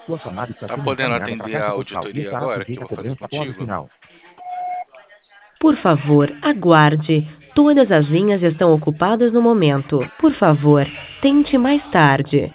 Sua chamada está Tá sendo podendo encaminhada para a atender a caixa postal e auditoria estará agora que eu sujeita vou a fazer cobrança após o contigo? sinal. Por favor, aguarde. Todas as linhas estão ocupadas no momento. Por favor, tente mais tarde.